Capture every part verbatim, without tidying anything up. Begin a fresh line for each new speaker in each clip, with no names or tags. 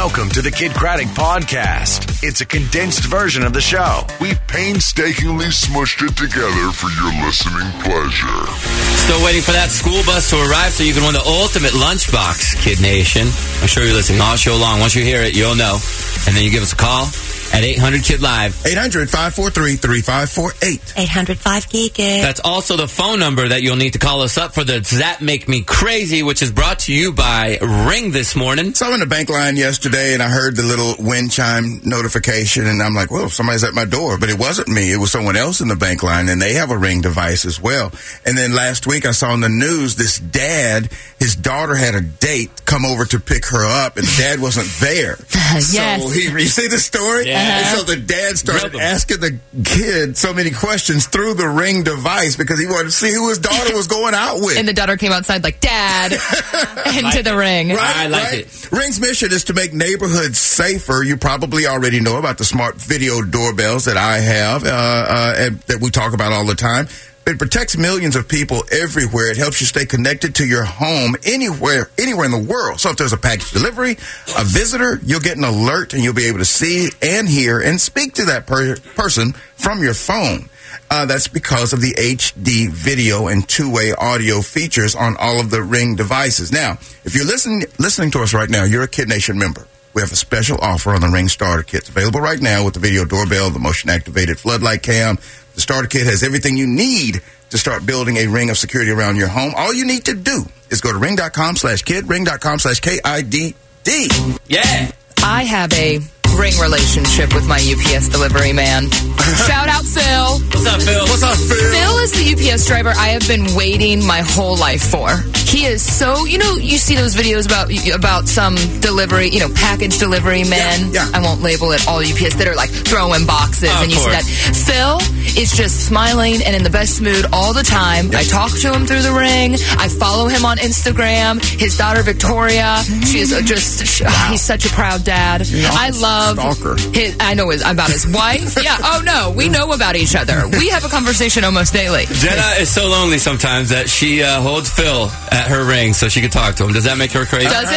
Welcome to the Kid Craddock Podcast. It's a condensed version of the show.
We painstakingly smushed it together for your listening pleasure.
Still waiting for that school bus to arrive so you can win the ultimate lunchbox, Kid Nation. I'm sure you're listening all show long. Once you hear it, you'll know. And then you give us a call at eight hundred Kid Live.
eight hundred, five four three, three five four eight.
eight hundred, five geek it.
That's also the phone number that you'll need to call us up for the Does That Make Me Crazy, which is brought to you by Ring this morning.
So I'm in the bank line yesterday, and I heard the little wind chime notification, and I'm like, well, somebody's at my door. But it wasn't me. It was someone else in the bank line, and they have a Ring device as well. And then last week I saw on the news this dad, his daughter had a date, come over to pick her up, and the dad wasn't there.
Yes.
So he, you see the story?
Yeah.
And so the dad started asking the kid so many questions through the Ring device because he wanted to see who his daughter was going out with.
And the daughter came outside like, Dad, into
like
the
it.
Ring.
Right,
I like
right?
it.
Ring's mission is to make neighborhoods safer. You probably already know about the smart video doorbells that I have, uh, uh, and that we talk about all the time. It protects millions of people everywhere. It helps you stay connected to your home anywhere, anywhere in the world. So if there's a package delivery, a visitor, you'll get an alert and you'll be able to see and hear and speak to that per- person from your phone. Uh, that's because of the H D video and two-way audio features on all of the Ring devices. Now, if you're listening listening to us right now, you're a Kid Nation member. We have a special offer on the Ring Starter Kits available right now with the video doorbell, the motion-activated floodlight cam. The Starter Kit has everything you need to start building a ring of security around your home. All you need to do is go to ring.com slash kid, ring.com slash K I D D.
Yeah.
I have a Ring relationship with my U P S delivery man. Shout out, Phil.
What's up, Phil?
What's up, Phil?
Phil is the U P S driver I have been waiting my whole life for. He is so, you know, you see those videos about about some delivery, you know, package delivery men.
Yeah, yeah.
I won't label it all U P S that are like throwing boxes,
Oh,
and you see
course.
that. Phil is just smiling and in the best mood all the time.
Yep.
I talk to him through the Ring. I follow him on Instagram. His daughter Victoria, she is just, wow. He's such a proud dad. I love
Stalker.
his, I know his, about his wife. Yeah. Oh no, we know about each other. We have a conversation almost daily.
Jenna is so lonely sometimes that she uh, holds Phil at her Ring so she can talk to him. Does that make her crazy?
Does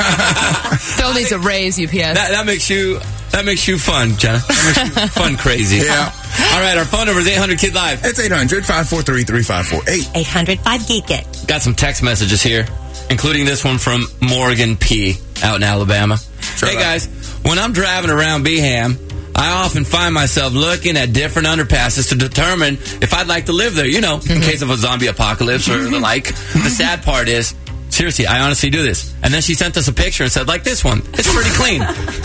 it? Phil needs a raise, U P S.
That, that makes you that makes you fun, Jenna. That makes you fun crazy.
Yeah.
All right, our phone number is eight hundred Kid Live.
It's eight hundred, five four three, three five four eight.
eight hundred, five geek it.
Got some text messages here, including this one from Morgan P. out in Alabama.
Sure
Hey,
right.
guys, when I'm driving around Beham, I often find myself looking at different underpasses to determine if I'd like to live there, you know, in case of a zombie apocalypse or the like. The sad part is, seriously, I honestly do this. And then she sent us a picture and said, like this one, it's pretty clean.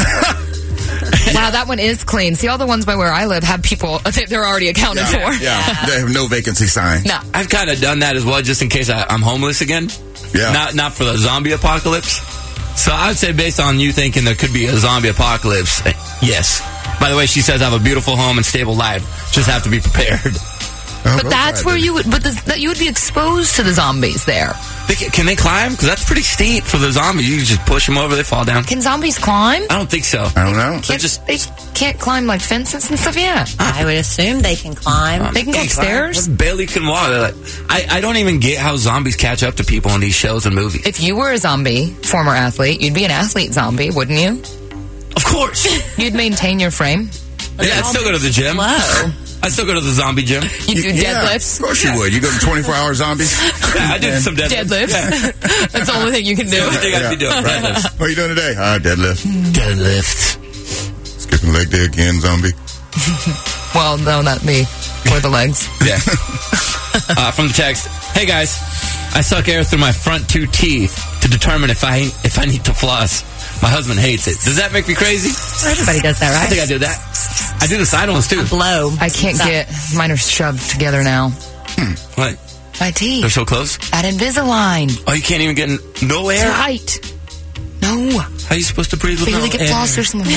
Wow, that one is clean. See, all the ones by where I live have people, they're already accounted
Yeah,
for.
yeah. They have no vacancy sign.
No.
I've kind of done that as well, just in case I, I'm homeless again.
Yeah.
Not not for the zombie apocalypse. So I would say, based on you thinking there could be a zombie apocalypse, eh, yes. By the way, she says I have a beautiful home and stable life. Just have to be prepared.
Oh,
But that's where you would, but the, that you would be exposed to the zombies there.
They, ca- can they climb? Because that's pretty steep for the zombies. You can just push them over, they fall down.
Can zombies climb?
I don't think so.
I don't know.
They're
Can't,
just
they can't climb like fences and stuff. Yeah,
I would assume they can climb.
they can go
They
upstairs.
barely can walk. They're like, I, I don't even get how zombies catch up to people in these shows and movies.
If you were a zombie, former athlete, you'd be an athlete zombie, wouldn't you?
Of course.
You'd maintain your frame.
Yeah, I'd still go to the gym.
Whoa.
I'd still go to the zombie gym.
You'd do
Yeah,
deadlifts.
of course you would. You go to twenty-four hour zombies?
Yeah, I do some deadlifts.
Deadlifts.
Yeah.
That's the only thing you can do.
That's the only thing I'd be doing. Right.
What are you doing today? Ah, deadlift.
Deadlifts.
Skipping leg day again, zombie.
Well, no, not me. Or the legs.
Yeah. uh, from the text, hey guys, I suck air through my front two teeth to determine if I if I need to floss. My husband hates it. Does that make me crazy?
Everybody does that,
I
right?
think I do that. I do the side ones too.
Blow.
I can't get, mine are shoved together now.
What?
My teeth.
They're so close?
That Invisalign.
Oh, you can't even get n- no air?
Tight. No.
How are you supposed to breathe
Barely
without
get
air?
floss or something.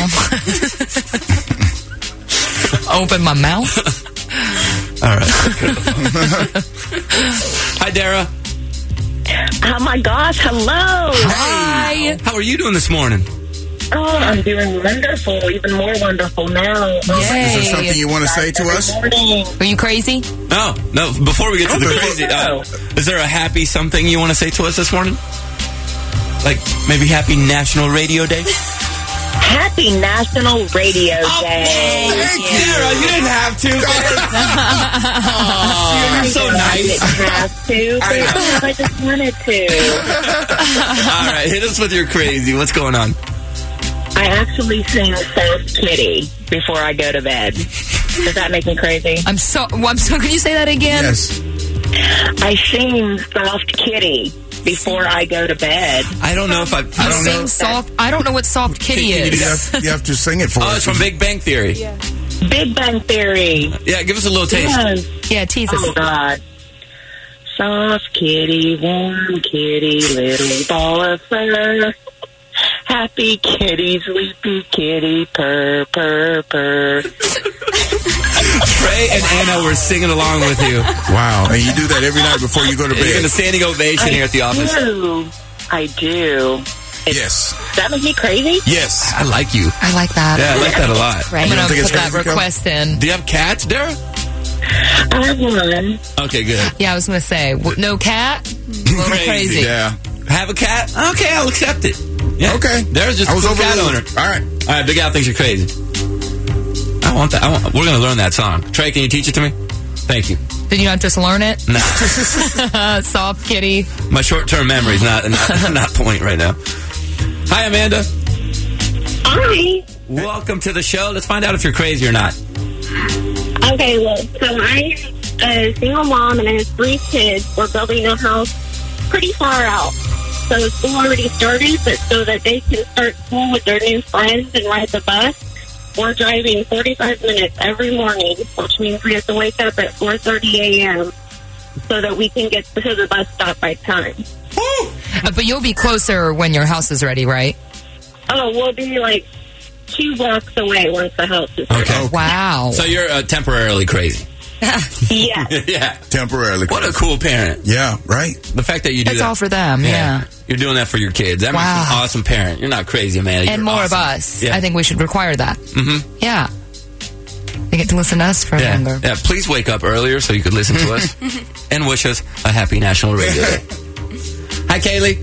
Open my mouth.
All right. Hi, Dara.
Oh my gosh, hello.
Hi.
How are you doing this morning?
Oh, I'm doing wonderful, even more wonderful now.
Is there something
Yay.
you want to say to us?
Morning.
Are you crazy?
No, no. Before we get to the
Oh,
crazy,
no.
uh, is there a happy something you want to say to us this morning? Like maybe Happy National Radio Day?
Happy National Radio Day.
Thank you.
Sarah, you didn't have to. Oh, you're so
I
nice.
didn't have to, but I just wanted to.
All right, hit us with your crazy. What's going on?
I actually sing Soft Kitty before I go to bed. Does that make me crazy?
I'm so. Well, I'm so. Can you say that again?
Yes.
I sing Soft Kitty before I go to bed.
I don't know if I. I
You
don't
sing
know.
soft. I don't know what soft kitty
Can you do
is.
You have, you have to sing it for
Oh,
us.
it's from Big Bang Theory.
Big Bang Theory.
Yeah, give us a little taste.
Yes.
Yeah, tease us.
Oh, God. Soft kitty, warm kitty, little ball of fur. Happy kitty, sleepy kitty, purr, purr, purr.
Trey and Anna were singing along with you.
Wow. And you do that every night before you go to
You're getting a
bed.
standing ovation here at the office.
do. I do.
Yes.
Does that make me crazy?
Yes.
I like you.
I like that.
Yeah, I like that a lot.
I'm
You
gonna
don't think
put
it's
that
crazy, Kel?
request in.
Do you have cats, Dara?
I have one.
Okay, good.
Yeah, I was gonna say w- no cat. A little
Crazy.
crazy.
Yeah.
Have a cat? Okay, I'll accept it. Yeah.
Okay.
There's just
I
a
was
cool
over
cat
the-
owner.
All right.
All right, Big Al thinks you're crazy. I want that. I want, we're going to learn that song. Trey, can you teach it to me? Thank you.
Did you not just learn it?
Nah.
Uh, soft kitty.
My short-term memory's not, not not point right now. Hi, Amanda.
Hi.
Welcome to the show. Let's find out if you're crazy or not.
Okay, well, so I'm a single mom and I have three kids. We're building a house pretty far out. So school already started, but so that they can start school with their new friends and ride the bus, we're driving forty-five minutes every morning, which means we have to wake up at four thirty a.m. so that we can get to the bus stop by time.
Uh, but you'll be closer when your house is ready, right?
Oh, we'll be like two blocks away once the house is ready.
Okay.
Wow.
So you're uh, temporarily crazy.
Yeah.
Yeah.
Temporarily.
What a cool parent.
Yeah, right.
The fact that you do
It's
that.
all for them, yeah.
You're doing that for your kids. That makes you
Wow.
an awesome parent. You're not crazy, man.
And
You're
more
awesome.
of us.
Yeah.
I think we should require that.
Mm-hmm.
Yeah. They get to listen to us for
Yeah.
longer.
yeah. Please wake up earlier so you can listen to us and wish us a happy National Radio Day. Hi, Kaylee.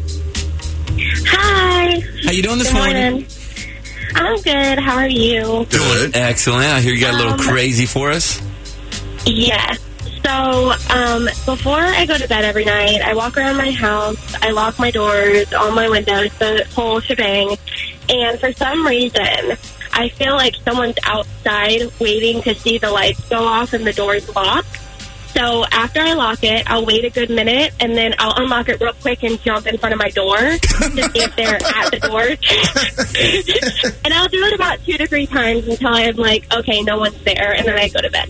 Hi.
How you doing this
Good
morning?
morning. I'm good. How are you?
Good.
Excellent. I hear you got a little
Um,
crazy for us.
Yes. So, um, before I go to bed every night, I walk around my house, I lock my doors, all my windows, the whole shebang. And for some reason, I feel like someone's outside waiting to see the lights go off and the doors lock. So after I lock it, I'll wait a good minute, and then I'll unlock it real quick and jump in front of my door to see if they're at the door. And I'll do it about two to three times until I'm like, okay, no one's there, and then I go to bed.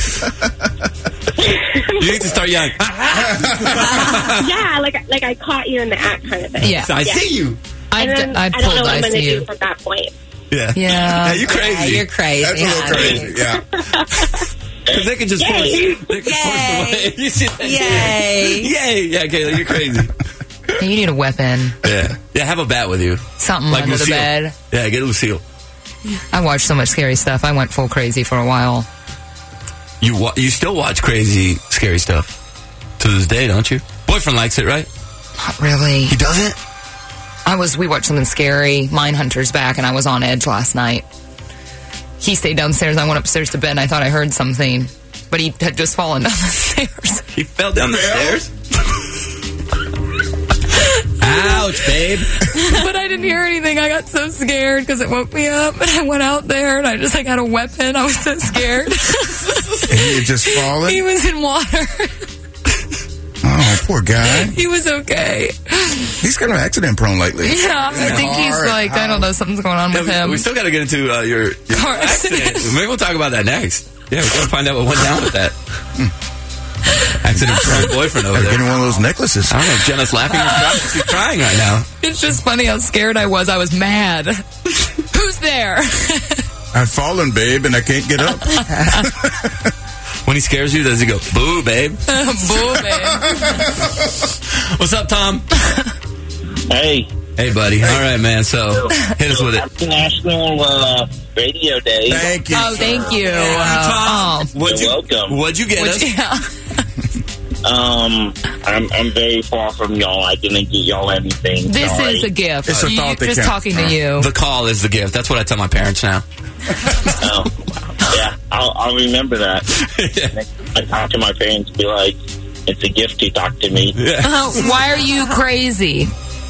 You need to start yelling.
Yeah, like like I caught you in the act kind of thing.
Yeah.
I see you.
I've,
And then
I've
I don't
pulled
know what I'm
eyes
going
to
to do
you.
from that point.
Yeah.
Yeah.
Yeah, you're
Yeah,
crazy.
you're crazy.
That's a little
honey.
crazy. Yeah.
Because they can just force,
Yay.
they can force
Yay.
away. You see that?
Yay.
Yay. Yeah, Kayla, you're crazy.
Yeah, you need a weapon.
Yeah. Yeah, have a bat with you.
Something
Like
under the
Lucille.
bed.
Yeah, get Lucille.
I watched so much scary stuff. I went full crazy for a while.
You wa- you still watch crazy, scary stuff to this day, don't you? Boyfriend likes it, right?
Not really.
He doesn't?
I was. We watched something scary. Mindhunter's back, and I was on edge last night. He stayed downstairs. I went upstairs to bed, and I thought I heard something, but he had just fallen down the stairs.
He fell down the stairs? Ouch, babe.
But I didn't hear anything. I got so scared because it woke me up, and I went out there, and I just like had a weapon. I was so scared.
And he had just fallen.
He was in water.
Oh, poor guy.
He was okay.
He's kind of accident prone lately.
Yeah, I think he's
Hard,
like, I don't know, something's going on
Yeah,
with
we,
him.
we still got to get into uh, your, your
Car
accident.
accident.
Maybe we'll talk about that next. Yeah, we're going to find out what went down with that. Accident prone boyfriend over
Gotta
there.
get him one of those necklaces.
I don't know if Jenna's laughing or crying. She's crying right now.
It's just funny how scared I was. I was mad. Who's there?
I've fallen, babe, and I can't get up.
When he scares you, does he go, boo, babe?
Boo, babe.
What's up, Tom?
Hey,
Hey, buddy. All right, man. So, hit us with it.
happy National uh, Radio Day.
Thank you.
Oh,
sir.
thank you.
Tom.
Uh, oh.
What'd you,
You're welcome.
What'd you get
Would
us?
you-
Um, I'm I'm very far from y'all. I didn't get y'all anything.
This
Sorry.
is a gift.
It's a
You-
thought that
just
counts.
talking to you.
The call is the gift. That's what I tell my parents now.
Oh, yeah, I'll, I'll remember that. Next time I talk to my parents, be like, it's a gift to talk to me.
Uh, why are you crazy?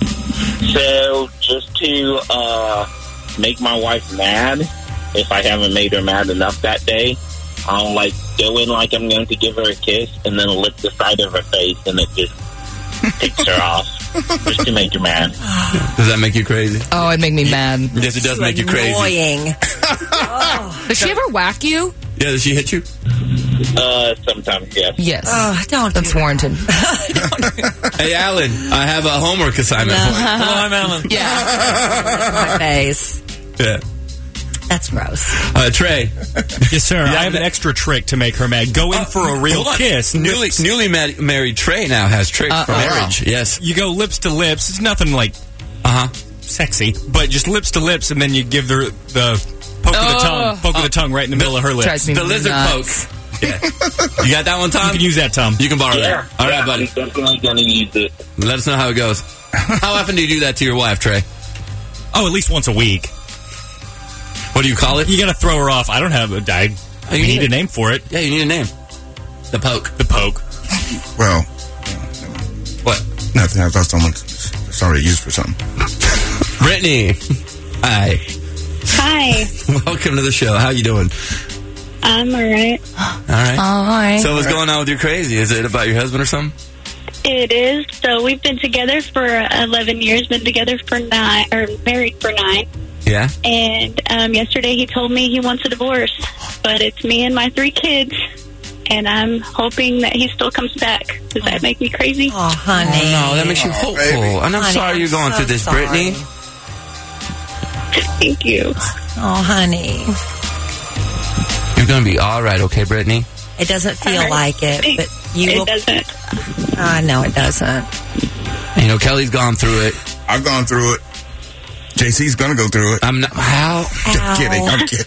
So, just to uh, make my wife mad, if I haven't made her mad enough that day, I'll like go in like I'm going to give her a kiss and then lick the side of her face and it just takes her off. Just to make her mad.
Does that make you crazy?
Oh, it'd make me mad.
Yes, it does make you crazy.
Annoying.
Does she ever whack you?
Yeah, does she hit you?
Uh, sometimes, yes.
Yes.
Oh, don't do
That's warranted.
Hey, Alan, I have a homework assignment for you.
Hello, I'm Alan.
Yeah.
my face.
Yeah.
That's gross.
Uh, Trey.
Yes, sir. I have an extra trick to make her mad. Go in for a real
Hold on.
kiss.
Newly,
Lips-
newly ma- married Trey now has tricks
Uh,
for
oh.
marriage. Yes.
You go lips to lips. It's nothing like
Uh huh.
sexy, but just lips to lips, and then you give her the poke of the
Oh.
tongue, poke of the tongue right in the middle of her lips.
Drives me
The lizard
nuts.
poke. Yeah. You got that one, Tom?
You can use that, Tom.
You can borrow
Yeah.
that. All right,
yeah,
buddy.
I'm definitely going to use it.
Let us know how it goes. How often do you do that to your wife, Trey?
Oh, at least once a week.
What do you call it?
You got to throw her off. I don't have a. I,
Oh, you
we
need
need
it.
a name for it.
Yeah, you need a name. The poke.
The poke.
Well,
What?
nothing. I thought someone it's already used for something.
Brittany. Hi.
Hi,
Welcome to the show. How you doing?
I'm all right.
All right.
Oh, hi.
So what's going on with your crazy? Is it about your husband or something?
It is. So we've been together for eleven years, been together for nine, or married for nine.
Yeah.
And um, yesterday he told me he wants a divorce, but it's me and my three kids, and I'm hoping that he still comes back. Does that make me crazy?
Oh, honey.
No, that makes you hopeful.
baby.
And I'm
Honey,
sorry
I'm
you're going
so
through this,
sorry.
Brittany.
Thank you.
Oh, honey.
You're going to be all right, okay, Brittany?
It doesn't feel
All right.
like it, but you
it
will.
doesn't.
I know it doesn't.
You know, Kelly's gone through it.
I've gone through it. J C's gonna go through it.
I'm not. How?
Just
Ow.
kidding. I'm kidding.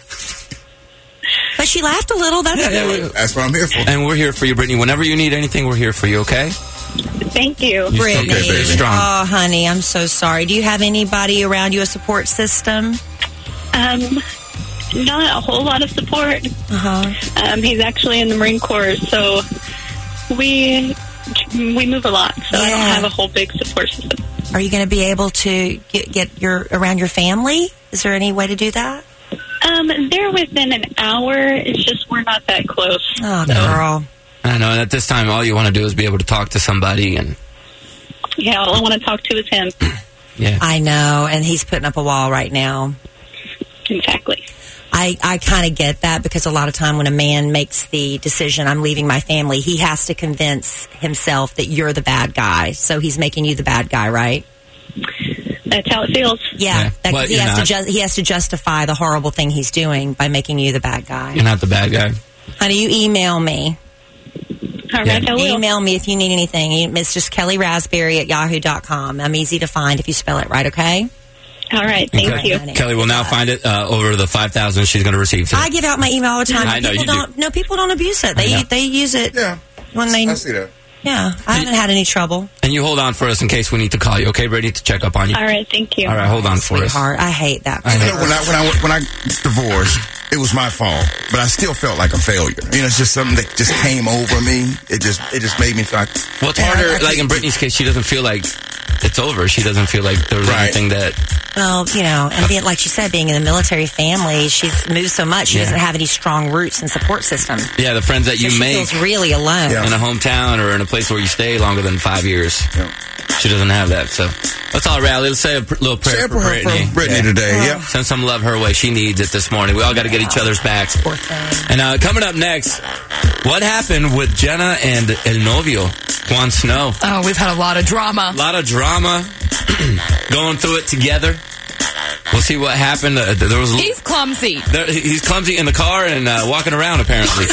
But she laughed a little. That's
Yeah, yeah,
good.
we-
That's what I'm here for.
And we're here for you, Brittany. Whenever you need anything, we're here for you, okay?
Thank you.
You
Brittany.
stay very strong.
Oh, honey, I'm so sorry. Do you have anybody around you, a support system?
Um, not a whole lot of support.
Uh-huh.
Um, he's actually in the Marine Corps, so we we move a lot. So I don't
Yeah.
have a whole big support system.
Are you going to be able to get, get your around your family? Is there any way to do that?
Um, they're within an hour. It's just we're not that close.
Oh,
So,
girl.
I know. And at this time, all you want to do is be able to talk to somebody. And
yeah, all I want to talk to is him.
yeah.
I know, and he's putting up a wall right now.
Exactly.
I, I kind of get that because a lot of time when a man makes the decision, I'm leaving my family, he has to convince himself that you're the bad guy. So he's making you the bad guy, right?
That's how it feels.
Yeah,
Yeah.
that-
But
he
you're
has to
not.
ju- he has to justify the horrible thing he's doing by making you the bad guy.
You're not the bad guy.
Honey, you email me.
All
Yeah.
right, I will.
Email me if you need anything. It's just Kelly Raspberry at yahoo dot com. I'm easy to find if you spell it right, okay?
All right, thank
Okay.
you.
honey.
Kelly will now find it uh, over the five thousand she's going to receive today.
I give out my email all the time.
I know
people
you do.
don't no people don't abuse it.
I know.
They they use it
Yeah.
when they
I see that.
Yeah, I haven't had any trouble.
And you hold on for us in case we need to call you, okay, Brady, to check up on you?
All right, thank you.
All right, hold on for us.
Sweetheart, I hate that.
I
You
know.
know, when I when I when I divorced, it was my fault, but I still felt like a failure. You know, it's just something that just came over me. It just it just made me feel like.
Well, it's
man, I-
harder,
I
like in
can't-
Brittany's case, she doesn't feel like it's over. She doesn't feel like there was
Right.
anything that...
Well, you know, and being, like she said, being in the military family, she's moved so much. She
Yeah.
doesn't have any strong roots and support system.
Yeah, the friends that
So
you
she
make
feels really alone.
Yeah.
in a hometown or in a place where you stay longer than five years.
Yeah.
She doesn't have that, so let's all rally. Let's say a pr- little prayer
Say
for
for her-
Brittany.
for Brittany today, yeah.
Send some love her way. She needs it this morning. We all got to get each other's backs.
Poor thing.
And uh, coming up next, what happened with Jenna and El Novio, Juan Snow?
Oh, we've had a lot of drama.
A lot of drama, going through it together. We'll see what happened. Uh, there was a
He's clumsy.
There, he's clumsy in the car and uh, walking around, apparently.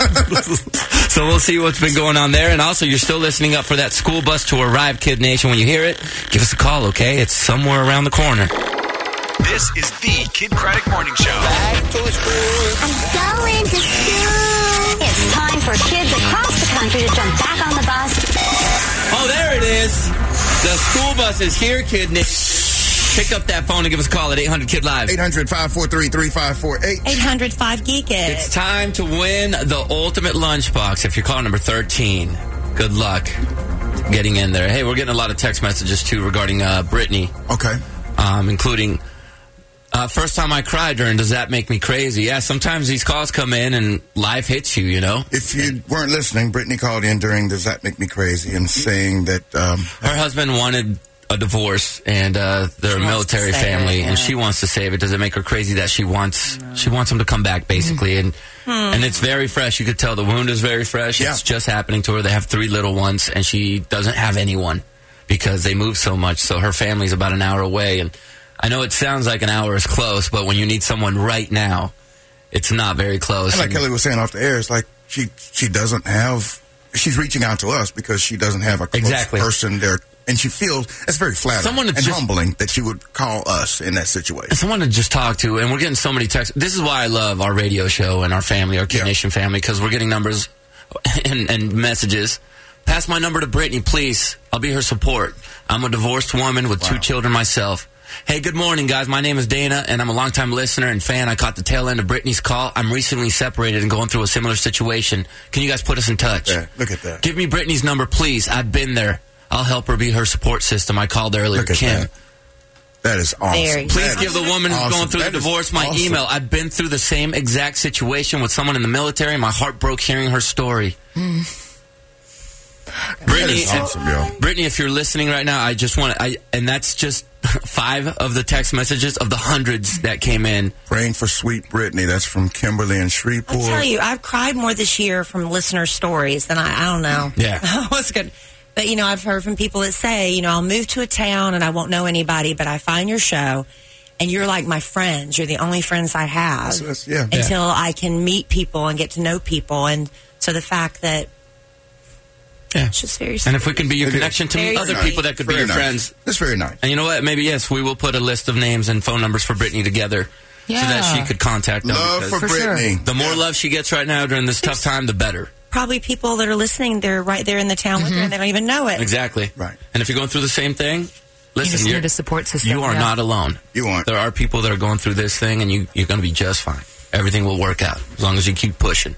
So we'll see what's been going on there. And also, you're still listening up for that school bus to arrive, Kid Nation. When you hear it, give us a call, okay? It's somewhere around the corner.
This is the Kid Craddock Morning Show.
I'm going to school. It's time for kids across the country to jump back on the bus.
Oh, there it is. The school bus is here, kid. Pick up that phone and give us a call at eight hundred kid live.
eight hundred, five four three, three five four eight.
eight hundred, five geek it.
It's time to win the ultimate lunchbox. If you're calling number thirteen, good luck getting in there. Hey, we're getting a lot of text messages, too, regarding uh, Brittany.
Okay.
Um, including, uh, first time I cried during Does That Make Me Crazy? Yeah, sometimes these calls come in and life hits you, you know?
If you weren't listening, Brittany called in during Does That Make Me Crazy and saying that... Um,
her husband wanted a divorce, and uh, they're a military family, it, yeah. and she wants to save it. Does it make her crazy that she wants no. she wants him to come back, basically? And hmm. and it's very fresh. You could tell the wound is very fresh. Yeah. It's just happening to her. They have three little ones, and she doesn't have anyone because they move so much. So her family's about an hour away. And I know it sounds like an hour is close, but when you need someone right now, it's not very close.
And like
and,
Kelly was saying off the air, it's like she she doesn't have... She's reaching out to us because she doesn't have a close
exactly.
person there. And she feels it's very flattering someone and just, humbling that she would call us in that situation.
Someone to just talk to, and we're getting so many texts. This is why I love our radio show and our family, our Kid yeah. Nation family, because we're getting numbers and, and messages. Pass my number to Brittany, please. I'll be her support. I'm a divorced woman with wow. two children myself. Hey, good morning, guys. My name is Dana, and I'm a longtime listener and fan. I caught the tail end of Brittany's call. I'm recently separated and going through a similar situation. Can you guys put us in touch?
Yeah, look at that.
Give me Brittany's number, please. I've been there. I'll help her be her support system. I called earlier,
Look at
Kim.
That. That is awesome.
Very
Please
that
give the woman who's
awesome.
going through
that
the divorce my
awesome.
email. I've been through the same exact situation with someone in the military. My heart broke hearing her story.
Mm.
Brittany,
awesome, yo.
Brittany, if you're listening right now, I just want to, I, and that's just five of the text messages of the hundreds that came in.
Praying for sweet Brittany. That's from Kimberly and Shreveport.
I'll tell you, I've cried more this year from listener stories than I, I don't know.
Yeah.
What's good? But, you know, I've heard from people that say, you know, I'll move to a town and I won't know anybody, but I find your show and you're like my friends. You're the only friends I have
that's, that's, yeah.
until
yeah.
I can meet people and get to know people. And so the fact that
yeah.
it's just very
And if we can be your
it
connection
is.
to
Very
other
nice.
people that could
very
be your
nice.
friends.
That's very nice.
And you know what? Maybe, yes, we will put a list of names and phone numbers for Brittany together
Yeah.
so that she could contact them.
Love for,
For
Brittany.
sure.
The more love she gets right now during this tough time, the better.
probably people that are listening, they're right there in the town with her and they don't even know it.
Exactly.
Right.
And if you're going through the same thing,
You
listen,
just
you're,
need a support system.
you are
yeah.
not alone.
You aren't.
There are people that are going through this thing, and you, you're going to be just fine. Everything will work out as long as you keep pushing.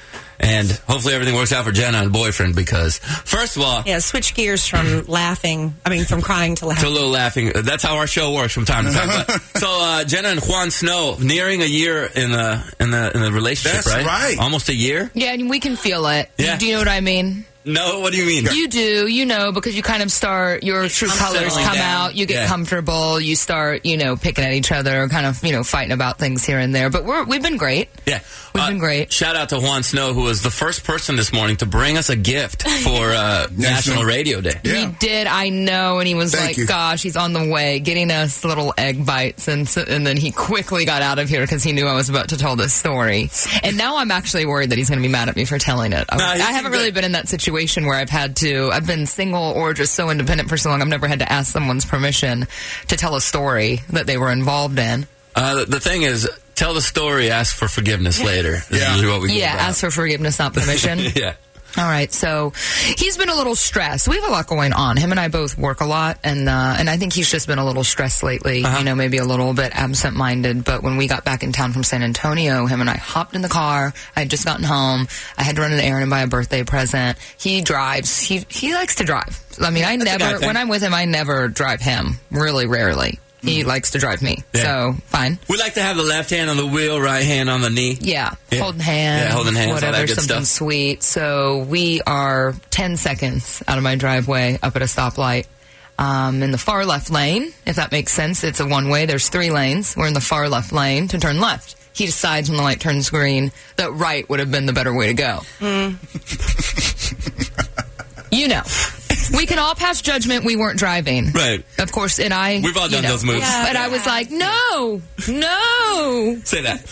And hopefully everything works out for Jenna and boyfriend because, first of all...
Yeah, switch gears from laughing, I mean, from crying to laughing.
To a little laughing. That's how our show works from time to time. But, so uh, Jenna and Juan Snow, nearing a year in the in the, in the relationship,
That's
right?
right.
Almost a year?
Yeah, and we can feel it.
Yeah.
Do you know what I mean?
No, what do you mean?
You do, you know, because you kind of start, your true
I'm
colors
settling
come
down.
out, you get
Yeah.
comfortable, you start, you know, picking at each other, kind of, you know, fighting about things here and there. But we're, we've been great.
Yeah.
We've
Uh,
been great.
Shout out to Juan Snow, who was the first person this morning to bring us a gift for uh, National Radio Day.
Yeah.
He did, I know, and he was
Thank
like,
you.
gosh, he's on the way, getting us little egg bites, and so, and then he quickly got out of here because he knew I was about to tell this story. And now I'm actually worried that he's going to be mad at me for telling it. I,
No,
I
he's
haven't
good.
really been in that situation where I've had to, I've been single or just so independent for so long, I've never had to ask someone's permission to tell a story that they were involved in.
Uh, the thing is, tell the story, ask for forgiveness later. Is
Yeah.
usually what we go
Yeah,
about.
ask for forgiveness, not permission.
Yeah.
All right, so he's been a little stressed. We have a lot going on. Him and I both work a lot, and uh, and I think he's just been a little stressed lately,
Uh-huh.
you know, maybe a little bit absent-minded. But when we got back in town from San Antonio, him and I hopped in the car. I had just gotten home. I had to run an errand and buy a birthday present. He drives. He he likes to drive. I mean, I
That's a guy
never,
thing.
when I'm with him, I never drive him, really rarely. He likes to drive me,
Yeah.
so fine.
We like to have the left hand on the wheel, right hand on the knee.
Yeah,
Yeah.
holding hands,
Yeah, holding hands, all
whatever,
that good
something
stuff.
sweet. So we are ten seconds out of my driveway, up at a stoplight, um, in the far left lane, if that makes sense. It's a one-way. There's three lanes. We're in the far left lane to turn left. He decides when the light turns green that right would have been the better way to go. You know. We can all pass judgment we weren't driving.
Right.
Of course, and I...
We've all
you
done
know.
those moves.
Yeah.
But I was like, no, no.
Say that.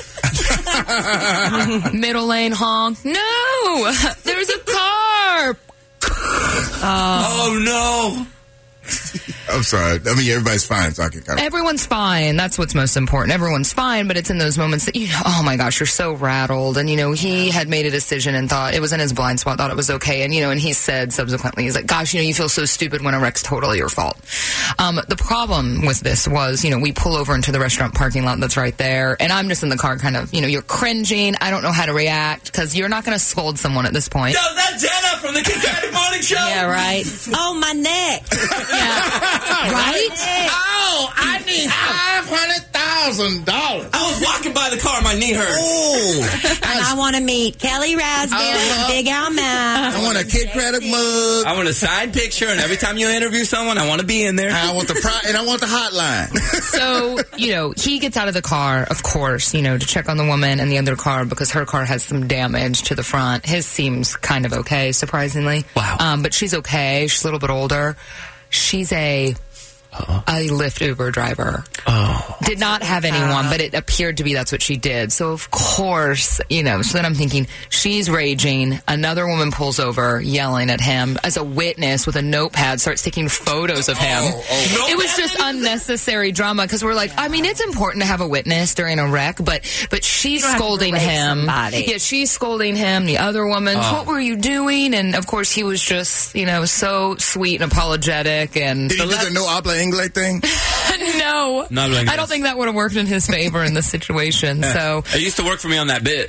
Middle lane honk. No, there's a car.
Oh, no.
I'm sorry. I mean, everybody's fine, so I can kind of...
Everyone's fine. That's what's most important. Everyone's fine, but it's in those moments that, you know, oh my gosh, you're so rattled. And, you know, he had made a decision and thought it was in his blind spot, thought it was okay. And, you know, and he said subsequently, he's like, gosh, you know, you feel so stupid when a wreck's totally your fault. Um, the problem with this was, you know, we pull over into the restaurant parking lot that's right there. And I'm just in the car kind of, you know, you're cringing. I don't know how to react because you're not going to scold someone at this point.
Yo, is that Jenna from the Kick Morning Show?
Yeah, right. Oh, my neck.
Yeah. Right?
Oh, I need five hundred thousand dollars.
I was walking by the car, my knee hurt.
Oh,
And I want to meet Kelly Raspberry,
Uh-huh.
Big Al Mac.
I want a Kid Credit mug.
I want a signed picture, and every time you interview someone, I want to be in there.
I want the pri- and I want the hotline.
So, you know, he gets out of the car, of course, you know, to check on the woman in the other car because her car has some damage to the front. His seems kind of okay, surprisingly.
Wow.
Um, but she's okay. She's a little bit older. She's a... Uh-oh. A Lyft Uber driver.
Oh.
Did not have anyone, but it appeared to be that's what she did. So, of course, you know, so then I'm thinking, she's raging. Another woman pulls over, yelling at him as a witness with a notepad, starts taking photos of him.
Oh, oh.
It was just unnecessary drama because we're like, I mean, it's important to have a witness during a wreck, but but she's scolding him.
Somebody.
Yeah, she's scolding him. The other woman,
Oh.
what were you doing? And, of course, he was just, you know, so sweet and apologetic. And
Did he do the no habla inglés thing?
no,
No habla inglés.
I don't think that would have worked in his favor in this situation. So
It used to work for me on that bit.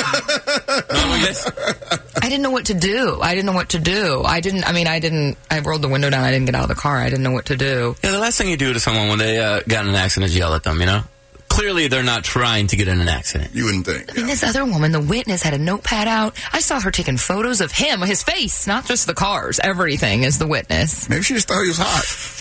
I didn't know what to do. I didn't know what to do. I didn't. I mean, I didn't. I rolled the window down. I didn't get out of the car. I didn't know what to do.
Yeah, the last thing you do to someone when they uh, got in an accident is yell at them, you know? Clearly, they're not trying to get in an accident.
You wouldn't think.
I mean, this other woman, the witness, had a notepad out. I saw her taking photos of him, his face, not just the cars. Everything is the witness.
Maybe she just thought he was hot.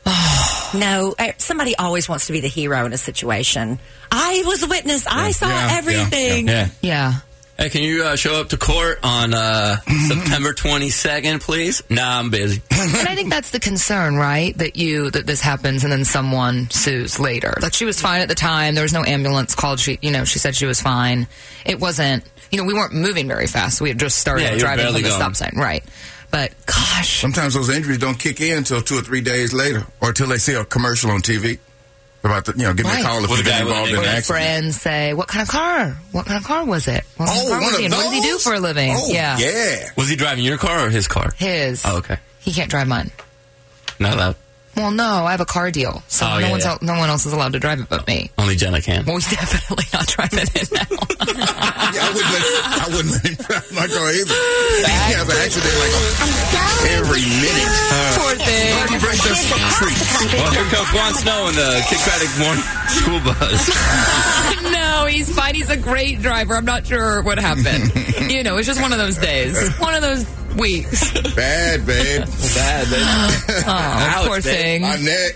No, uh, somebody always wants to be the hero in a situation. I was a witness. I saw
yeah, yeah,
everything.
Yeah.
Yeah.
Hey, can you uh, show up to court on uh, September twenty-second, please? Nah, I'm busy.
And I think that's the concern, right? That you that this happens and then someone sues later. Like she was fine at the time. There was no ambulance called. She, you know, she said she was fine. It wasn't. You know, we weren't moving very fast. We had just started
Yeah, you were
driving
barely
from the
going.
stop sign, right? But gosh,
Sometimes those injuries don't kick in until two or three days later, or until they see a commercial on T V about the, you know, give me
Right.
a call if
With
you've
a
been
guy with
involved
an
in
or
an
your
accident.
friends say, "What kind of car? What kind of car was it? What kind
Oh,
of car
one
was he?
of
And what does he do
those?
for a living?"
Oh,
yeah,
yeah.
Was he driving your car or his car?
his.
Oh, okay.
He can't drive mine.
Not allowed.
Well, no, I have a car deal, so
Oh,
no
yeah,
one's
yeah.
el- no one else is allowed to drive it but me.
Only Jenna can.
Well, he's definitely not driving it now.
Yeah, I wouldn't let, I wouldn't let him drive my car either. He has an accident like every minute.
Poor thing.
He brings us treats.
Well, here comes Juan Snow in the Kickback Morning School Bus.
No, he's fine. He's a great driver. I'm not sure what happened. You know, it's just one of those days. One of those weeks.
Bad, babe.
Bad, baby.
Oh,
Ouch,
poor
babe.
thing.
My neck.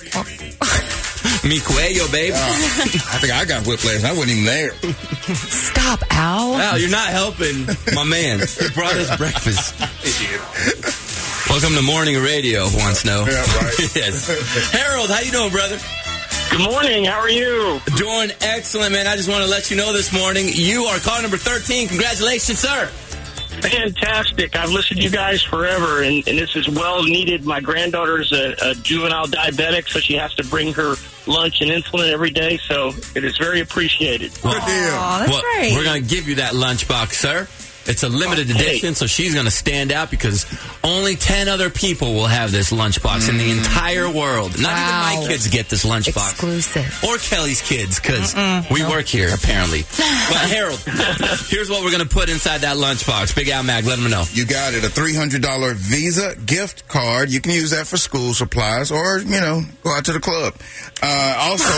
Mi cuello, babe.
I think I got whiplash. I wasn't even there.
Stop, Al.
Al, you're not helping my man. He brought us breakfast. Welcome to Morning Radio, Juan Snow.
Yeah, right.
Yes. Harold, how you doing, brother?
Good morning. How are you?
Doing excellent, man. I just want to let you know this morning, you are car number thirteen. Congratulations, sir.
Fantastic. I've listened to you guys forever, and, and this is well needed. My granddaughter's a, a juvenile diabetic, so she has to bring her lunch and insulin every day, so it is very appreciated.
Good deal.
Oh, that's
Well,
great.
we're going to give you that lunchbox, sir. It's a limited
Okay.
edition, so she's going to stand out because only ten other people will have this lunchbox in the entire world. Not
Wow.
even my kids get this lunchbox.
Exclusive.
Or Kelly's kids, because we work here, apparently. But, Harold, here's what we're going to put inside that lunchbox. Big Al Mag, let them know.
You got it. A three hundred dollars Visa gift card. You can use that for school supplies or, you know, go out to the club. Uh, also,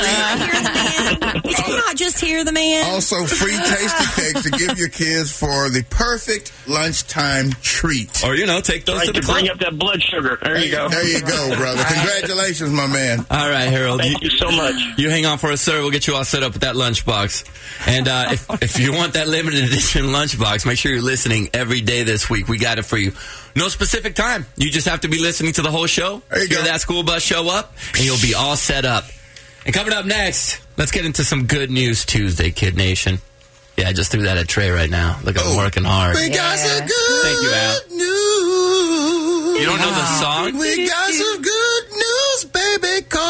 free,
Did you not just hear the man?
also free tasty cakes to give your kids for the perfect lunchtime treat.
Or, you know, take those
Trying
to the
to bring
club.
up that blood sugar. There you go.
There you go, brother. Congratulations, my man.
All right, Harold.
Thank you so much.
You hang on for us, sir. We'll get you all set up with that lunchbox. And uh, if, if you want that limited edition lunchbox, make sure you're listening every day this week. We got it for you. No specific time. You just have to be listening to the whole show.
There you
Hear
go.
that school bus show up, and you'll be all set up. And coming up next, let's get into some good news Tuesday, Kid Nation. Yeah, I just threw that at Trey right now. Look at him
Oh.
working hard.
We got some good
Thank you, Al.
news.
You don't know the song?
We got some good news,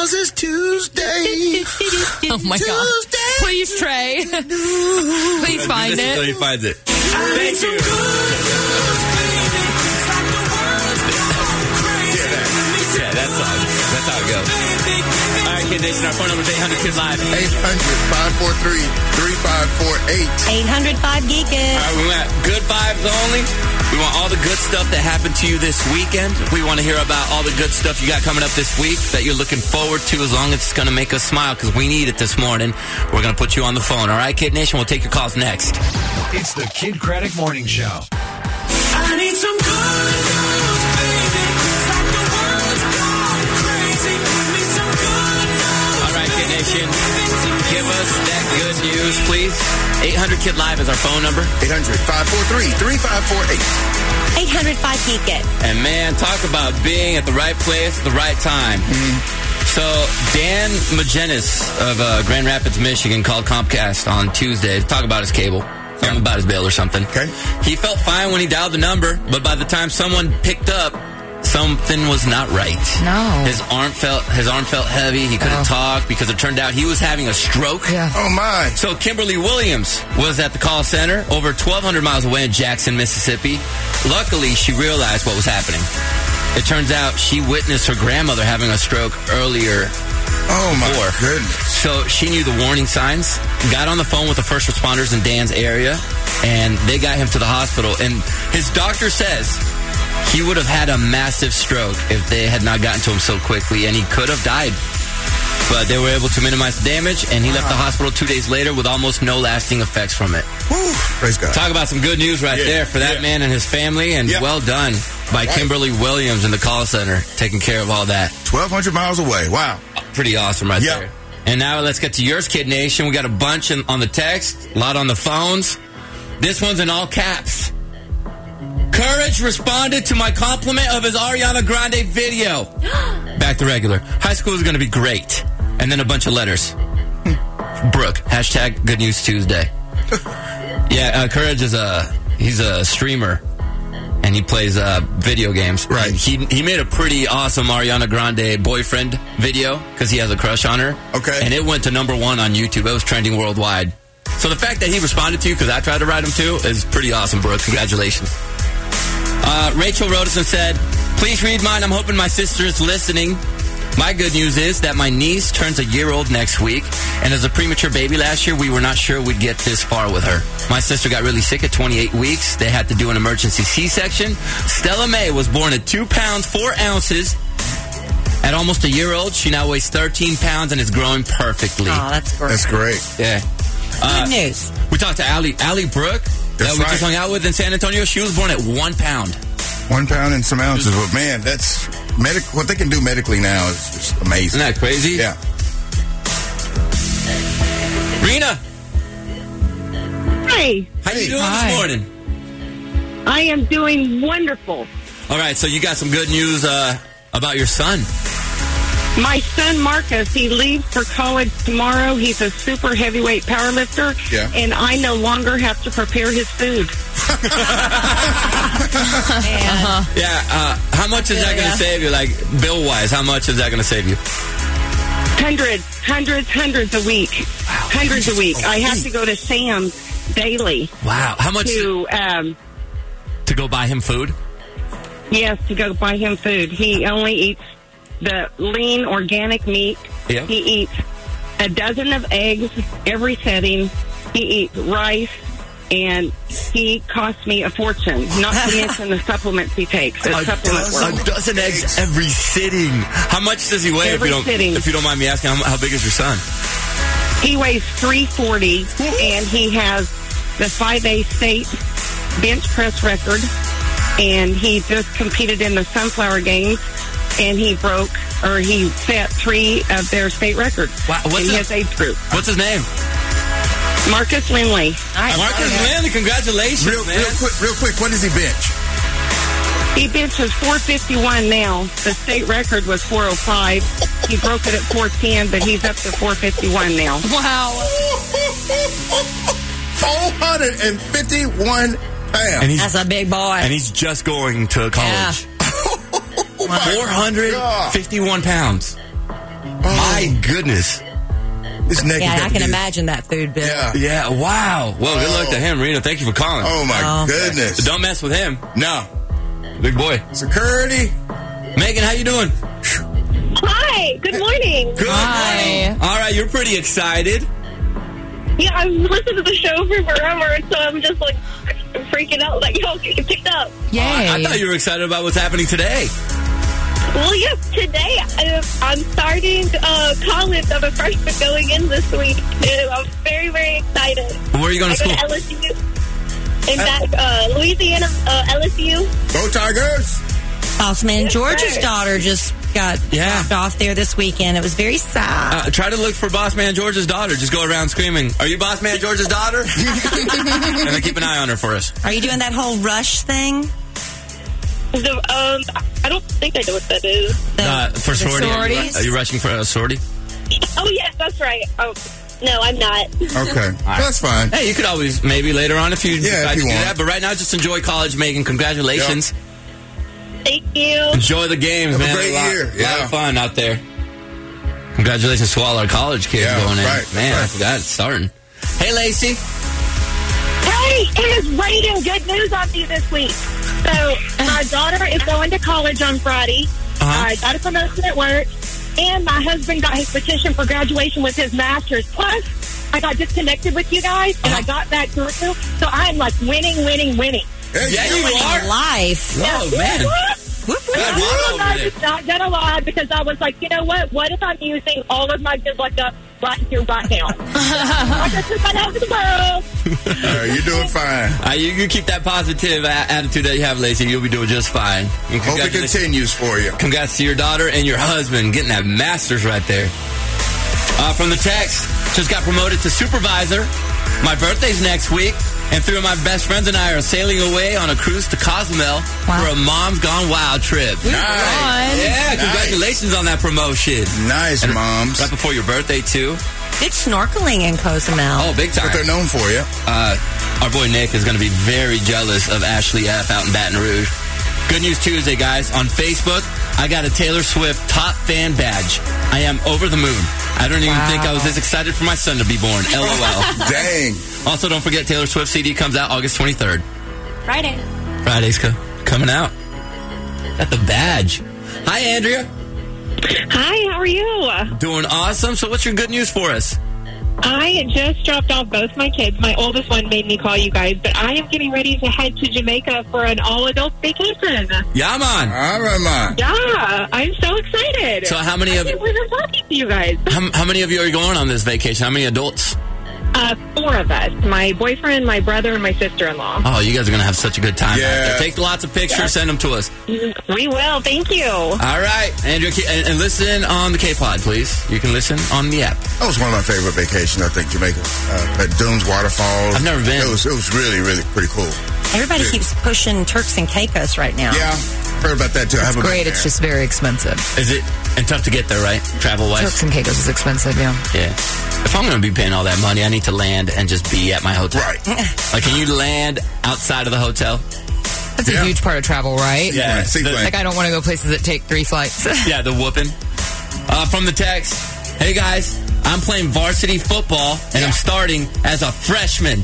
'cause it's Tuesday.
Oh my
Tuesday.
God. Please, Trey. Please find
This is
it.
how he finds it.
Thank you.
Yeah, that's all. That's how it goes. All right, Kid Nation, our phone number is eight hundred Kid Live.
eight hundred, five four three, three five four eight.
eight hundred five Geek It.
All right, we want good vibes only. We want all the good stuff that happened to you this weekend. We want to hear about all the good stuff you got coming up this week that you're looking forward to, as long as it's going to make us smile, because we need it this morning. We're going to put you on the phone. All right, Kid Nation, we'll take your calls next.
It's the Kid Craddock Morning Show.
I need some good news, baby. It's like the world's gone crazy. Give me some good news.
All right, Kid Nation, give us that good news, please. eight hundred Kid Live is our phone number.
eight hundred, five four three, three five four eight.
eight hundred five Geek It.
And man, talk about being at the right place at the right time. Mm-hmm. So Dan Magenis of uh, Grand Rapids, Michigan, called Comcast on Tuesday to talk about his cable. Something about his bill or something.
Okay.
He felt fine when he dialed the number, but by the time someone picked up, something was not right.
No.
His arm felt his arm felt heavy. He couldn't
Oh.
talk because it turned out he was having a stroke.
Yeah.
Oh, my.
So Kimberly Williams was at the call center over twelve hundred miles away in Jackson, Mississippi. Luckily, she realized what was happening. It turns out she witnessed her grandmother having a stroke earlier.
Oh, my
Four.
goodness.
So she knew the warning signs, got on the phone with the first responders in Dan's area, and they got him to the hospital. And his doctor says he would have had a massive stroke if they had not gotten to him so quickly, and he could have died. But they were able to minimize the damage, and he left the hospital two days later with almost no lasting effects from it.
Whew. Praise God.
Talk about some good news right
Yeah,
there for that
yeah.
man and his family, and
Yeah.
well done by
Right.
Kimberly Williams in the call center, taking care of all that.
twelve hundred miles away. Wow.
Pretty awesome right
Yeah.
there. And now let's get to yours, Kid Nation. We got a bunch in, on the text, a lot on the phones. This one's in all caps. Courage responded to my compliment of his Ariana Grande video. Back to regular. High school is going to be great. And then a bunch of letters. Brooke, hashtag Good News Tuesday. Yeah, uh, Courage is a, he's a streamer. And he plays uh, video games.
Right.
And he he made a pretty awesome Ariana Grande boyfriend video because he has a crush on her.
Okay.
And it went to number one on YouTube. It was trending worldwide. So the fact that he responded to you, because I tried to write him too, is pretty awesome, Brooke. Congratulations. Uh, Rachel wrote us and said, please read mine. I'm hoping my sister is listening. My good news is that my niece turns a year old next week, and as a premature baby last year, we were not sure we'd get this far with her. My sister got really sick at twenty-eight weeks. They had to do an emergency C-section. Stella May was born at two pounds, four ounces. At almost a year old, she now weighs thirteen pounds and is growing perfectly.
Oh, that's great.
That's great.
Yeah. Uh,
Good news.
We talked to Allie, Allie Brooke that
That's
we
right.
just hung out with in San Antonio. She was born at one pound.
One pound and some ounces. But, man, that's medic. What they can do medically now is just amazing.
Isn't that crazy?
Yeah.
Rena,
Hi,
how you doing
Hi.
this morning?
I am doing wonderful.
All right, so you got some good news uh, about your son.
My son Marcus, he leaves for college tomorrow. He's a super heavyweight powerlifter,
Yeah.
and I no longer have to prepare his food.
Yeah, uh, how much is that going to
Yeah.
save you? Like, bill-wise, how much is that going to save you?
Hundreds, hundreds, hundreds a week. Hundreds a week. I have to go to Sam's daily
Wow. How much to,
to, um,
to go buy him food?
yes, to go buy him food. He only eats the lean organic meat.
Yeah.
He eats a dozen of eggs every setting. He eats rice, and he costs me a fortune. Not to mention the supplements he takes. The
A
supplement
dozen,
world.
a dozen eggs every sitting. How much does he weigh?
Every
if you don't,
sitting.
if you don't mind me asking, how, how big is your son?
He weighs three forty, and he has the five A state bench press record. And he just competed in the Sunflower Games, and he broke, or he set three of their state records
Wow, what's
in
his-
his age group.
What's his name?
Lindley.
Marcus Lindley, congratulations,
Real,
man.
real quick, real quick. What does he bench?
He benches four fifty-one now. The state record was four oh five. He broke it at four ten, but he's up to four fifty-one now.
Wow.
four hundred fifty-one pounds.
And he's,
That's a big boy.
and he's just going to college.
Oh, my
four hundred fifty-one pounds.
God.
My goodness.
His neck
Yeah,
has
I
got to
can
be-
imagine that food bill.
Yeah.
Yeah, wow. Well, good luck to him, Rena. Thank you for calling.
Oh, my
Oh.
goodness.
Don't mess with him.
No.
Big boy.
Security.
Megan, how you doing?
Hi, good morning.
Good.
Hi.
All right, you're pretty excited.
Yeah, I've listened to the show for forever, so I'm just like freaking out that y'all get picked up.
Yay.
I thought you were excited about what's happening today.
Well, yes, today uh, I'm starting uh, college. I'm a freshman going in this week. And I'm very, very excited.
Where are you going
I
to
go
school?
to L S U. In that, uh, Louisiana, uh, L S U.
Go Tigers.
Bossman
Yes,
George's
sir.
daughter just got
Yeah.
dropped off there this weekend. It was very sad.
Uh, try to look for Boss Man George's daughter. Just go around screaming, "Are you Boss Man George's daughter?" And then keep an eye on her for us.
Are you doing that whole rush thing?
The, um, I don't think I know what that is.
The,
Uh, for
the
sorority, are you,
sororities?
are you rushing for a sorority?
Oh, yes, that's right. Oh, no, I'm not.
Okay. That's fine.
Hey, you could always maybe later on if you
Yeah,
decide
if you
to do
want.
that. But right now, just enjoy college, Megan. Congratulations.
Thank you.
Enjoy the games,
Have a
man.
great
lot,
year.
lot
Yeah.
of fun out there. Congratulations to all our college kids
Yeah,
going in.
right,
Man, I
right.
forgot it's starting. Hey, Lacey.
Hey, it is raining good news on you this week. So, my daughter is going to college on Friday.
Uh-huh.
I got a promotion at work, and my husband got his petition for graduation with his master's. Plus, I got disconnected with you guys, and I got that through. So, I'm like winning, winning, winning.
Hey,
Yeah, you
Winning
are.
life.
Oh, man.
Whoop, whoop.
Good mom over
I'm
there.
just not gonna lie, because I was like, you know what? What if I'm using all of my good luck up right here, right now? I just took that out of the world.
Uh, you're doing fine.
Uh, you, you keep that positive a- attitude that you have, Lacey. You'll be doing just fine. And
Hope it
congratulations-
continues for you.
Congrats to your daughter and your husband getting that master's right there. Uh, from the text, just got promoted to supervisor. My birthday's next week, and three of my best friends and I are sailing away on a cruise to Cozumel
Wow.
for a Mom's Gone Wild trip.
Nice.
Yeah,
Nice.
congratulations on that promotion.
Nice,
And
moms.
Right before your birthday, too.
Good snorkeling in Cozumel.
Oh, big time.
What they're known for, yeah.
Uh, our boy Nick is going to be very jealous of Ashley F. out in Baton Rouge. Good News Tuesday, guys. On Facebook, I got a Taylor Swift top fan badge. I am over the moon. I don't even
Wow.
think I was this excited for my son to be born. LOL.
Dang.
Also, don't forget Taylor Swift C D comes out August twenty-third.
Friday.
Friday's co- coming out. Got the badge. Hi, Andrea.
Hi, how are you?
Doing awesome. So what's your good news for us?
I just dropped off both my kids. My oldest one made me call you guys, but I am getting ready to head to Jamaica for an all-adult vacation.
Yeah, man.
All right, man.
Yeah, I'm so excited.
So how many
I
of
can't believe I'm talking to you guys.
how, how many of you are going on this vacation? How many adults?
Uh, four of us. My boyfriend, my brother, and my sister-in-law.
Oh, you guys are going to have such a good time out
Yeah.
there. Take lots of pictures, send them to us.
We will. Thank you.
All right, Andrew, and, and listen on the K-Pod, please. You can listen on the app.
That was one of my favorite vacations, I think, Jamaica. Uh, at Dunes Waterfalls.
I've never been.
It was, it was really, really pretty cool.
Everybody
Yeah.
keeps pushing Turks and Caicos right now.
Yeah, heard about that too. I
It's
haven't been
great.
there.
It's just very expensive.
Is it and tough to get there, right? Travel wise.
Turks and Caicos is expensive, yeah.
Yeah. If I'm going to be paying all that money, I need to land and just be at my hotel.
Right.
Like, can you land outside of the hotel?
That's a
Yeah.
huge part of travel, right?
Yeah.
Right, seaplane.
Like, I don't want to go places that take three flights.
Yeah, the whooping. Uh, from the text, hey guys, I'm playing varsity football and I'm starting as a freshman.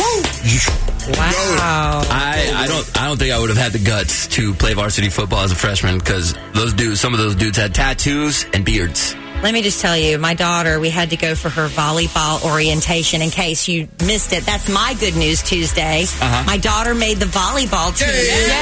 Wow.
I, I don't I don't think I would have had the guts to play varsity football as a freshman because those dudes, some of those dudes had tattoos and beards.
Let me just tell you, my daughter, we had to go for her volleyball orientation. In case you missed it, that's my Good News Tuesday.
Uh-huh.
My daughter made the volleyball team.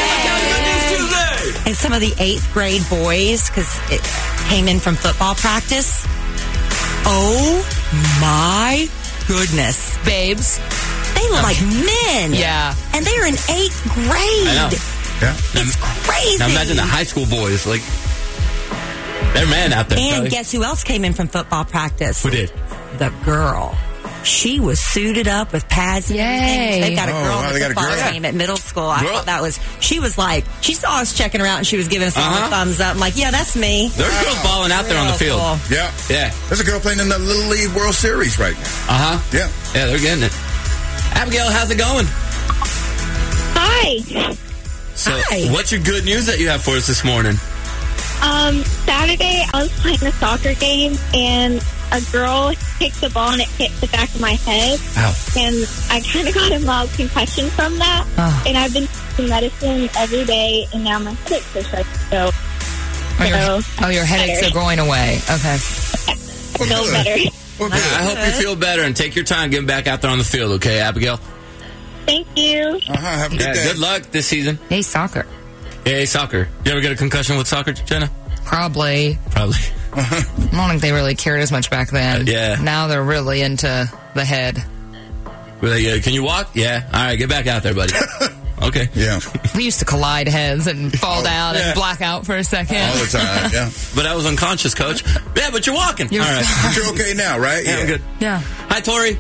And some of the eighth grade boys, because it came in from football practice. Oh my goodness.
Babes.
They look like men.
Yeah.
And they're in eighth grade.
I know.
Yeah.
It's crazy.
Now imagine the high school boys, like, they're men out there.
And
probably.
guess who else came in from football practice?
Who did?
The girl. She was suited up with pads and
Yay.
everything. They've got a
Oh,
girl
wow,
on
they
the
got a
football
girl.
team at middle school. I
Girl.
thought that was, she was like, she saw us checking her out and she was giving us all
Uh-huh.
a thumbs up. I'm like, yeah, that's me.
There's girls balling out there on the
Real
field.
cool.
Yeah.
Yeah.
There's a girl playing in the Little League World Series right now.
Uh huh.
Yeah.
Yeah, they're getting it. Abigail, how's it going?
Hi.
So,
Hi.
what's your good news that you have for us this morning?
Um, Saturday, I was playing a soccer game, and a girl kicked the ball, and it hit the back of my head.
Ow.
And I kind of got a mild concussion from that.
Oh.
And I've been taking medicine every day, and now my headaches are starting to go.
Oh, your,
So,
oh, your headaches
better.
are going away. Okay.
Feel better.
Well,
I hope you feel better and take your time getting back out there on the field, okay, Abigail?
Thank you.
Uh-huh. Have a good
Yeah,
day.
good luck this season.
Hey, soccer.
Hey, soccer. You ever get a concussion with soccer, Jenna?
Probably.
Probably.
I don't think they really cared as much back then.
Uh, yeah.
Now they're really into the head.
Really, uh, can you walk? Yeah. All right, get back out there, buddy. Okay.
Yeah.
We used to collide heads and fall down
yeah.
and black out for a second.
All the time, yeah.
But I was unconscious, Coach. Yeah, but you're walking.
You're
All right.
But you're okay now, right?
Yeah, I'm good.
Yeah.
Hi, Tori.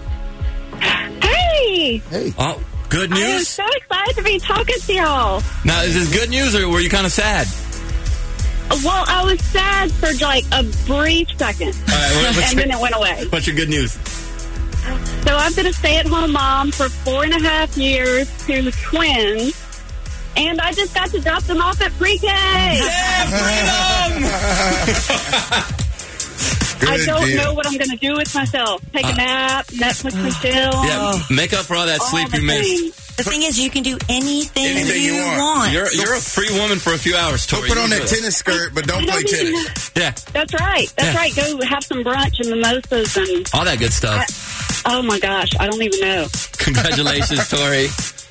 Hey!
Hey.
Oh, good
I am
news?
so excited to be talking to y'all.
Now, is this good news or were you kind of sad?
Well, I was sad for like a brief second,
All right, what- what's,
and then
your,
it went away.
what's your good news?
So I've been a stay-at-home mom for four and a half years to twins, and I just got to drop them off at pre-K.
Yeah, freedom!
Good
I don't
deal.
know what I'm going to do with myself. Take a nap, Netflix and chill.
Yeah, make up for all that
all
sleep
the
you missed.
things.
The thing is, you can do anything,
Anything
you,
you want.
want.
You're, you're a free woman for a few hours,
Don't
Tori.
put on
You
that
do it.
tennis skirt, but don't
You
play
don't even-
tennis.
Yeah,
That's right. That's
Yeah.
right. Go have some brunch and mimosas and
all that good stuff.
oh my gosh, I don't even know.
Congratulations, Tori.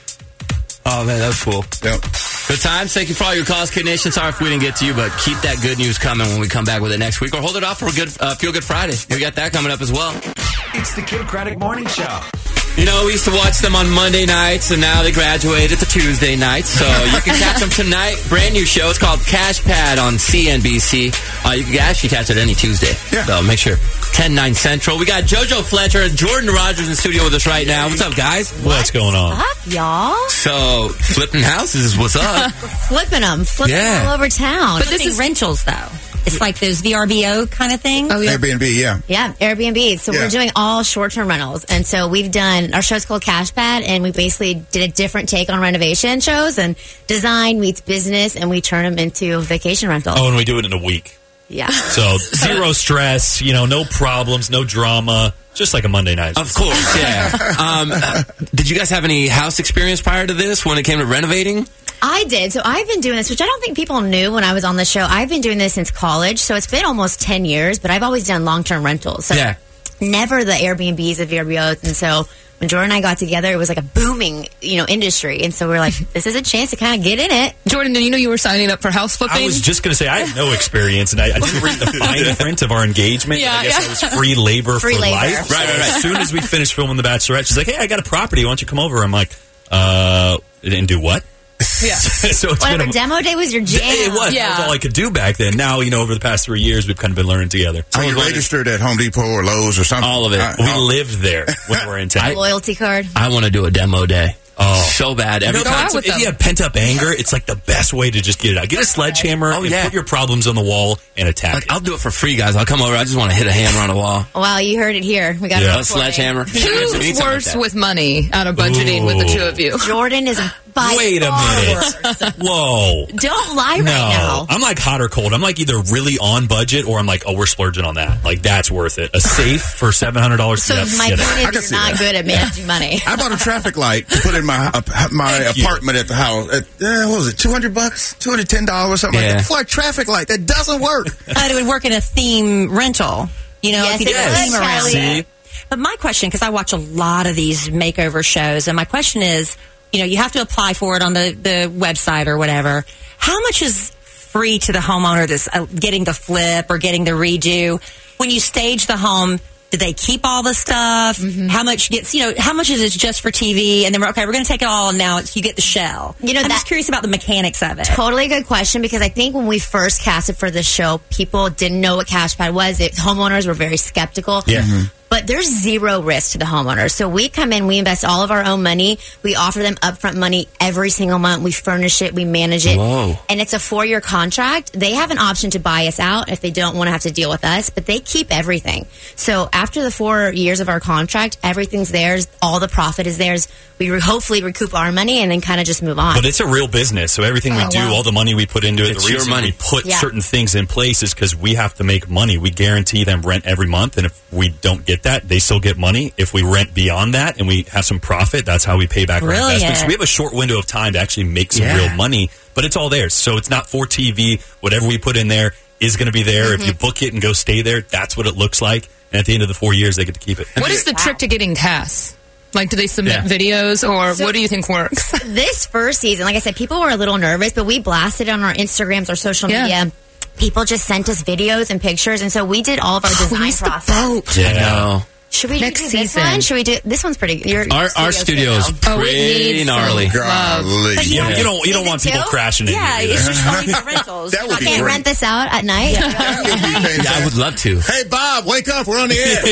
Oh, man, that was cool.
Yep.
Good times. Thank you for all your calls, Kid Nation. Sorry if we didn't get to you, but keep that good news coming when we come back with it next week, or hold it off for a good uh, Feel Good Friday. We got that coming up as well.
It's the Kid Craddock Morning Show.
You know, we used to watch them on Monday nights, and now they graduated to Tuesday nights. So you can catch them tonight. Brand new show. It's called Cash Pad on C N B C. Uh, you can actually catch it any Tuesday.
Yeah.
So make sure. ten, nine Central. We got JoJo Fletcher and Jordan Rogers in the studio with us right now. What's up, guys?
What's going on?
Up, y'all?
So, flipping houses is what's up.
Flipping them, flipping
Yeah.
all over town.
But this is rentals, though. It's like those V R B O kind of thing.
Oh, yeah.
Airbnb, yeah.
Yeah, Airbnb. So
Yeah.
we're doing all short-term rentals. And so we've done, our show's called Cash Pad, and we basically did a different take on renovation shows, and design meets business, and we turn them into vacation rentals.
Oh, and we do it in a week.
Yeah.
So zero stress, you know, no problems, no drama, just like a Monday night.
Of course, yeah. um, uh, did you guys have any house experience prior to this when it came to renovating?
I did. So I've been doing this, which I don't think people knew when I was on the show. I've been doing this since college. So it's been almost ten years, but I've always done long-term rentals. So
Yeah.
never the Airbnbs of V R B Os. And so when Jordan and I got together, it was like a booming, you know, industry. And so we're like, this is a chance to kind of get in it.
Jordan, do you know you were signing up for house flipping?
I was just going to say, I had no experience, and I, I didn't read the fine print of our engagement.
Yeah,
I guess
yeah.
I was free labor
Free
for
labor.
life.
Right, right, right.
As soon as we finished filming The Bachelorette, she's like, hey, I got a property. Why don't you come over? I'm like, uh, and do what?
Yeah.
So it's
Whatever,
been a,
demo day was your jam.
it was.
Yeah.
That was all I could do back then. Now, you know, over the past three years, we've kind of been learning together.
So you registered at Home Depot or Lowe's or something?
All of it.
Uh,
We
oh.
lived there when we were in town.
Loyalty card.
I want to do a demo day.
Oh.
So bad. Every
You know,
time.
it's- if you have pent up anger, it's like the best way to just get it out. Get a sledgehammer
Oh,
and
yeah.
put your problems on the wall and attack
Like,
it.
I'll do it for free, guys. I'll come over. I just want to hit a hammer on a wall.
Wow, you heard it here. We got
Yeah.
it
A sledgehammer. We need
Who's
something like
worse
that.
with money out of budgeting with the two of you?
Jordan is by
Wait a
far
minute.
worse.
Whoa.
Don't lie right
No,
now.
I'm like hot or cold. I'm like either really on budget or I'm like, oh, we're splurging on that. Like, that's worth it. A safe for seven hundred dollars.
So
Yep,
my
get it.
point
I can
is
see
you're not
that.
good at managing money.
I bought a traffic light to put in my uh, my
Thank you.
apartment at the house. At, uh, what was it, two hundred bucks? two hundred ten dollars, something
Yeah.
like that. For a traffic light. That doesn't work.
But it would work in a theme rental. You know,
Yes,
if you did
it
a
would,
theme around
Kelly.
it. But my question, because I watch a lot of these makeover shows, and my question is, you know, you have to apply for it on the, the website or whatever. How much is free to the homeowner that's uh, getting the flip or getting the redo? When you stage the home, do they keep all the stuff?
Mm-hmm.
How much gets, you know, how much is it just for T V? And then we're, okay, we're going to take it all, and now it's, you get the shell.
You know,
I'm
that-
just curious about the mechanics of it.
Totally good question, because I think when we first casted for this show, people didn't know what Cash Pad was. It, homeowners were very skeptical.
Yeah. Mhm.
But there's zero risk to the homeowner. So we come in, we invest all of our own money. We offer them upfront money every single month. We furnish it, we manage it.
Whoa.
And it's a four-year contract. They have an option to buy us out if they don't want to have to deal with us, but they keep everything. So after the four years of our contract, everything's theirs. All the profit is theirs. We re- hopefully recoup our money and then kind of just move on.
But it's a real business, so everything we
Oh,
do,
wow.
all the money we put into it,
It's
the
your
reason
money.
we put
Yeah.
certain things in place is because we have to make money. We guarantee them rent every month, and if we don't get that, they still get money. If we rent beyond that and we have some profit, that's how we pay back our
Brilliant.
investments. So we have a short window of time to actually make some
Yeah.
real money, but it's all theirs. So it's not for T V. Whatever we put in there is going to be there.
Mm-hmm.
If you book it and go stay there, that's what it looks like. And at the end of the four years, they get to keep it.
What is the trick to getting casts? Like, do they submit
Yeah.
videos, or
So-
what do you think works?
This first season, like I said, people were a little nervous, but we blasted it on our Instagrams, our social
Yeah.
media. People just sent us videos and pictures, and so we did all of our design
Where's the
process.
boat?
I know.
Should we
Next
do this
season.
one? Should we do this one's pretty? Your,
Our, our studio is
Oh, it
pretty
needs
gnarly.
some love.
Golly.
But
Yeah,
yeah.
you don't you don't want people
Season two?
crashing in
Yeah,
here
it's
either.
just only for rentals.
That would
I
be
can't
great.
rent this out at night.
That would be fantastic.
Yeah, I would love to.
Hey, Bob, wake up. We're on the air.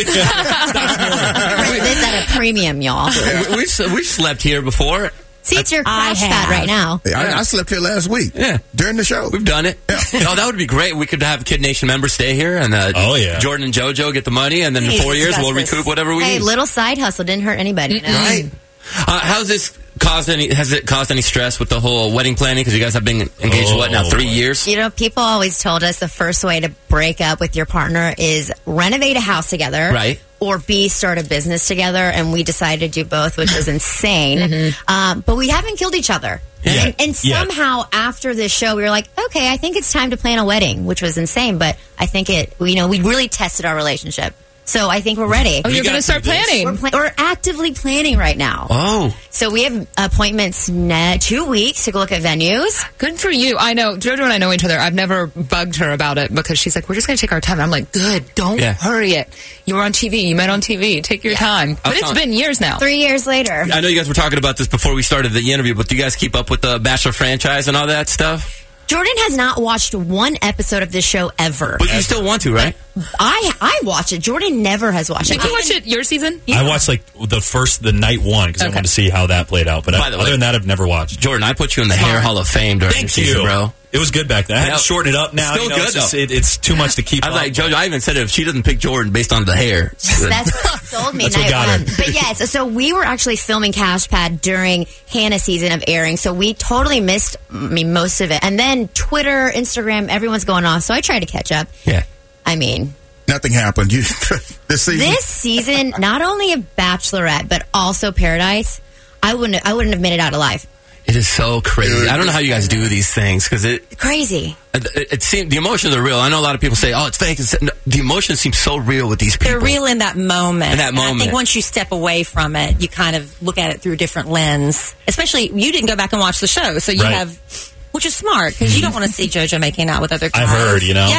Rent this at a premium, y'all.
We, we've, we've slept here before.
See, it's your
I
crash
have.
pad right now.
Hey, I, I slept here last week.
Yeah.
During the show.
We've done it. Oh, that would be great. We could have Kid Nation members stay here, and uh,
Oh, yeah.
Jordan and JoJo get the money, and then in
Hey,
four years
discuss
we'll
this.
recoup whatever we
Hey,
need.
little side hustle didn't hurt anybody. You know?
Right. Uh, how's this caused any? Has it caused any stress with the whole wedding planning? Because you guys have been engaged
Oh,
what now? Three
boy.
years.
You know, people always told us the first way to break up with your partner is renovate a house together.
Right.
Or B, start a business together. And we decided to do both, which was insane. Um, but we haven't killed each other.
Yeah.
And, and
Yeah.
somehow after this show, we were like, okay, I think it's time to plan a wedding, which was insane. But I think it, you know, we really tested our relationship. So I think we're ready.
Oh,
We
you're
got
going to start
through this.
planning.
We're, pla- we're actively planning right now.
Oh,
So we have appointments ne- two weeks to go look at venues.
Good for you. I know JoJo and I know each other. I've never bugged her about it because she's like, we're just going to take our time. And I'm like, good. Don't
Yeah.
hurry it. You were on T V. You met on T V. Take your time. But it's
telling-
been years now.
Three years later.
I know you guys were talking about this before we started the interview, but do you guys keep up with the Bachelor franchise and all that stuff?
Jordan has not watched one episode of this show ever.
But you still want to, right?
I I watch it. Jordan never has watched
Did
it.
you watch it your season?
I watched like the first, the night one, because I
Okay.
wanted to see how that played out. But
By
I,
the
other
way-
than that, I've never watched.
Jordan, I put you in the Hair Hall of Fame during
Thank
the season,
you,
bro.
It was good back then. I had
Yeah.
to shorten it up now.
Still
you know,
good,
it's, just-
though.
it, it's too much to keep
I was
up.
like, JoJo, I even said if she doesn't pick Jordan based on the hair.
That's what sold me.
That's what
night
got
one.
her.
But yes, so we were actually filming Cash Pad during Hannah's season of airing, so we totally missed I mean, most of it. And then Twitter, Instagram, everyone's going off, so I tried to catch up.
Yeah.
I mean,
Nothing happened. You this season.
this season, not only a Bachelorette, but also Paradise, I wouldn't I wouldn't have made it out alive.
It is so crazy. I don't know how you guys do these things because it,
Crazy.
it, it seems the emotions are real. I know a lot of people say, "Oh, it's fake." It's, no, the emotions seem so real with these people.
They're real in that moment.
In that
And I
moment.
think once you step away from it, you kind of look at it through a different lens. Especially, you didn't go back and watch the show, so you
Right.
have, which is smart because you don't want to see JoJo making out with other guys.
I've heard, you know.
Yeah.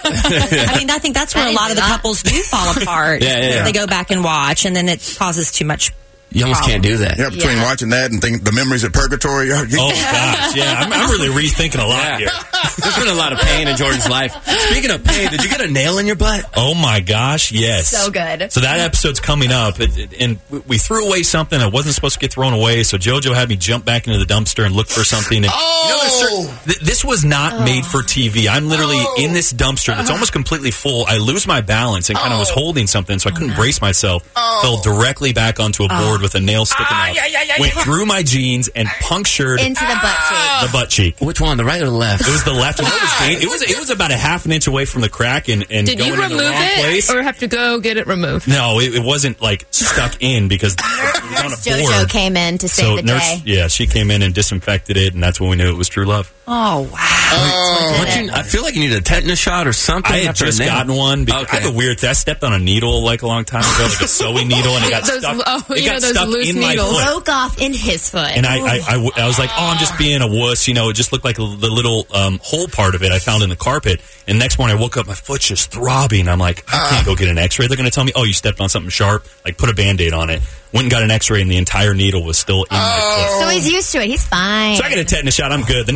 I mean, I think that's where
I
a
didn't
lot
do
of the
that.
couples do fall apart.
Yeah, yeah, yeah.
They go back and watch, and then it causes too much.
You almost can't do that.
Yeah, between
Yeah.
watching that and think the memories of purgatory. You,
Oh gosh, yeah, I'm, I'm really rethinking a lot
Yeah.
here.
There's been a lot of pain in Jordan's life. Speaking of pain, did you get a nail in your butt?
Oh my gosh, yes.
So good.
So that episode's coming up, it, it- and we- we threw away something that wasn't supposed to get thrown away. So JoJo had me jump back into the dumpster and look for something. And,
Oh!
you know, there's certain, th- this was not made for T V. I'm literally in this dumpster that's almost completely full. I lose my balance and kind of was holding something, so I couldn't brace myself. Fell directly back onto a board with a nail sticking out. Went through my jeans and punctured
Into the butt cheek.
the butt cheek.
Which one, the right or the left?
It was the left one. It was, pain- it was it was about a half an inch away from the crack and, and
Did
going
you
in the
remove
wrong
it
place.
or have to go get it removed?
No, it, it wasn't like stuck in because it was on a
JoJo
board.
came in to save
So
the
nurse,
day.
yeah, she came in and disinfected it, and that's when we knew it was true love.
Oh, wow.
What you, I feel like you need a tetanus shot or something.
I had
after a
just
nail.
gotten one. Because
Okay.
I have a weird. I stepped on a needle like a long time ago, like a sewing needle, and it got
Those-
stuck.
oh,
it
you
got
know those
stuck
loose
in my
needles.
foot.
Broke off in his foot.
And I, I, I w- I was like, oh, I'm just being a wuss. You know, it just looked like a, the little um, hole part of it I found in the carpet. And next morning I woke up, my foot's just throbbing. I'm like, I can't go get an x-ray. They're going to tell me, oh, you stepped on something sharp. Like, put a Band-Aid on it. Went and got an x-ray, and the entire needle was still in my foot.
So he's used to it. He's fine.
So I got a tetanus shot. I'm good. The nail was
Yeah.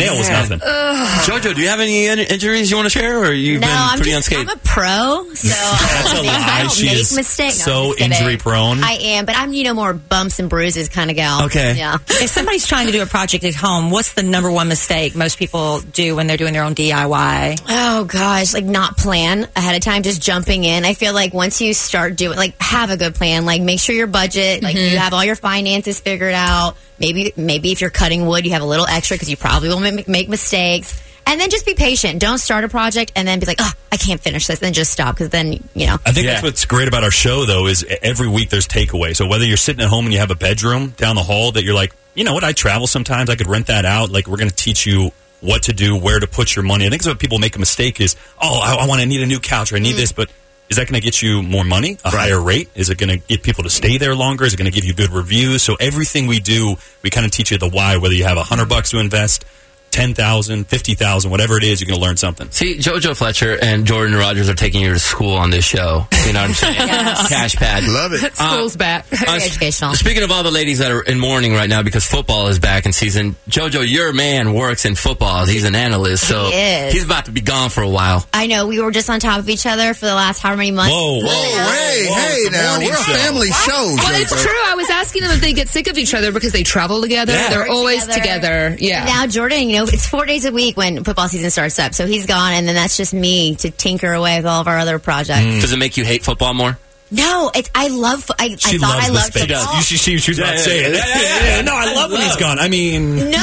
nothing.
Jojo, do you have any in- injuries you want to share, or you've
No,
been
I'm
pretty
just,
unscathed?
I'm a pro, so
That's a
I
lie.
don't
She
make
is
mistakes. No,
so
I'm just kidding.
injury prone.
I am, but I'm, you know, more bumps and bruises kind of gal.
Okay.
Yeah.
If somebody's trying to do a project at home, what's the number one mistake most people do when they're doing their own D I Y?
Oh gosh, like not plan ahead of time, just jumping in. I feel like once you start doing, like, have a good plan. Like, make sure your budget, like, you have all your finances figured out. Maybe, maybe if you're cutting wood, you have a little extra because you probably will make, make mistakes. And then just be patient. Don't start a project and then be like, oh, I can't finish this. Then just stop, because then, you know.
I think that's what's great about our show, though, is every week there's takeaway. So whether you're sitting at home and you have a bedroom down the hall that you're like, you know what, I travel sometimes, I could rent that out. Like, we're going to teach you what to do, where to put your money. I think that's what people make a mistake is, oh, I, I want to need a new couch or I need mm. this, but is that going to get you more money, a right. higher rate? Is it going to get people to stay there longer? Is it going to give you good reviews? So everything we do, we kind of teach you the why, whether you have a hundred bucks to invest, ten thousand, fifty thousand, whatever it is, you're going to learn something.
See, JoJo Fletcher and Jordan Rogers are taking you to school on this show. You know what I'm saying?
Yes.
Cash pad.
Love it.
School's
Uh,
back.
Very
Uh,
educational.
Speaking of all the ladies that are in mourning right now because football is back in season, JoJo, your man works in football. He's an analyst, so
He is.
he's about to be gone for a while.
I know, we were just on top of each other for the last however many months.
Whoa, whoa,
Hey,
whoa,
hey,
it's a
now
morning
we're a
show.
family show.
Well, it's
Jojo.
true. I was asking them if they get sick of each other because they travel together.
Yeah.
They're
We're
always together. Yeah.
Now Jordan, you know, it's four days a week when football season starts up. So he's gone, and then that's just me to tinker away with all of our other projects.
Does it make you hate football more?
No, it's I love. I, I
She
thought
loves
I
the
loved
space.
football.
You, she, she, she was about to
Yeah,
say
yeah,
it.
yeah,
Yeah, yeah, yeah. No, I love when he's gone. I mean,
No,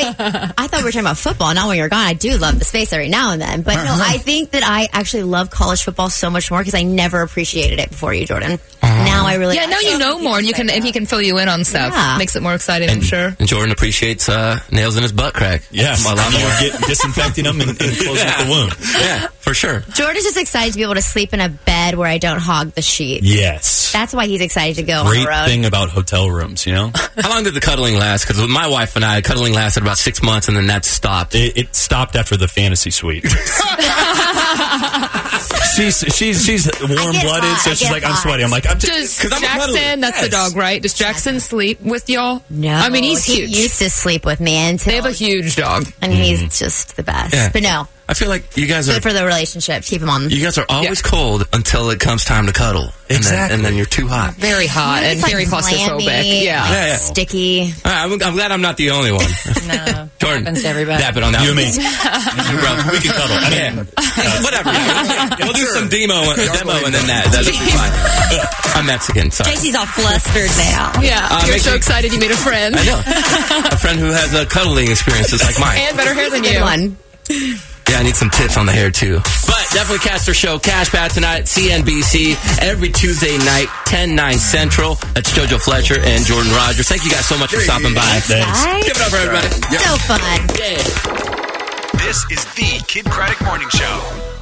I I thought we were talking about football, not when you're gone. I do love the space every now and then, but no, I think that I actually love college football so much more because I never appreciated it before you, Jordan. Now I really
Yeah, now you know more, and you can and he can fill you in on stuff.
Yeah.
Makes it more exciting, I'm sure.
And Jordan appreciates uh, nails in his butt crack.
yes,
A lot more.
We're getting, disinfecting them and, and closing up the wound.
Yeah, for sure.
Jordan's just excited to be able to sleep in a bed where I don't hog the sheets.
Yes.
That's why he's excited to go on
Great
the road.
thing about hotel rooms, you know?
How long did the cuddling last? Because with my wife and I, cuddling lasted about six months, and then that stopped.
It, it stopped after the fantasy suite. she's she's she's warm blooded,
hot.
so
I
she's
get
like, I'm
hot.
sweaty. I'm like, I'm
Does
just I'm a cuddler.
Jackson, that's the
Yes.
dog, right? Does Jackson sleep with y'all?
No,
I mean, he's
he
huge.
used to sleep with me until
They have a huge dog.
and he's just the best.
Yeah.
But no,
I feel like you guys are
good for the relationship. Keep him on.
you guys are always cold until it comes time to cuddle. And
Exactly.
Then, and then you're too hot.
Very hot and
It's like
very claustrophobic.
clammy,
Yeah.
like
Yeah, yeah.
sticky.
All right, I'm, I'm glad I'm not the only one.
No,
Jordan,
happens to everybody.
dap it on that
You and
one.
me.
Bro,
We can cuddle. I mean,
yeah. Whatever. Yeah. We'll do some demo, demo and then that. That'll be fine. I'm Mexican, sorry.
J C's all flustered now.
Yeah.
Uh,
You're
make
so
sure-
excited you made a friend.
I know. A friend who has a cuddling experience just like mine.
And better hair than
Good
you.
one.
Yeah, I need some tips on the hair too. But definitely catch their show, Cash Pad, tonight at C N B C every Tuesday night, ten, nine Central. That's JoJo Fletcher and Jordan Rogers. Thank you guys so much for stopping by.
Thanks.
Guys,
Give it up for everybody.
so fun.
Yeah.
This is the Kid Craddock Morning Show.